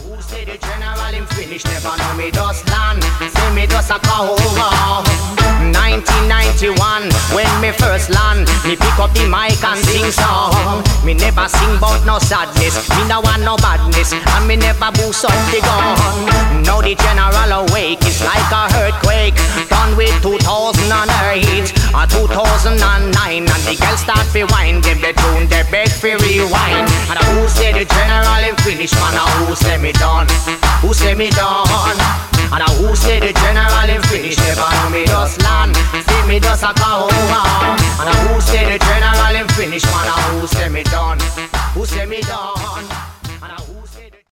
who say the general him finish? Never know me just land. Say me just a cow. 1991, when me first land, me pick up the mic and sing song. Me never sing about no sadness, me no want no badness, and me never boost up the gun. Now the general awake, it's like a earthquake. Done with 2008 or 2009, and the girls start to whine. Them the tune, they beg for rewind. And who say the general him finish, man? Who say me done? Who say me done? And who say the general him finish? Never know me just land, see me just a cow. And who say the general him finish, man? Who say me done? Who say me done?